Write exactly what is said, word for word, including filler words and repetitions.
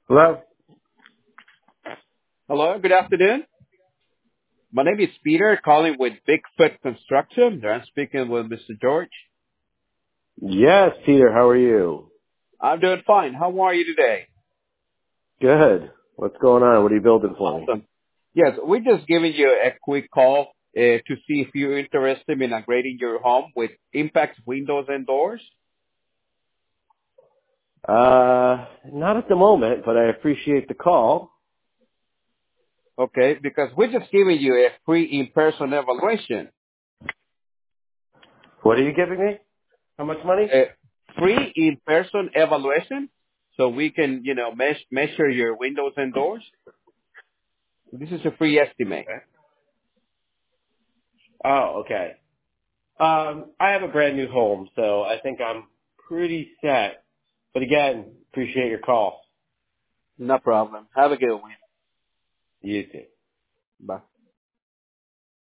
Hello? Hello, good afternoon. My name is Peter, calling with Bigfoot Construction. I'm speaking with Mister George. Yes, Peter, how are you? I'm doing fine. How are you today? Good. What's going on? What are you building for me? Awesome. Yes, we're just giving you a quick call uh, to see if you're interested in upgrading your home with Impact windows and doors. Uh, not at the moment, but I appreciate the call. Okay, because we're just giving you a free in-person evaluation. What are you giving me? How much money? A free in-person evaluation, so we can, you know, meas- measure your windows and doors. This is a free estimate. Okay. Oh, okay. Um, I have a brand new home, so I think I'm pretty set. But again, appreciate your call. No problem. Have a good one. You too. Bye.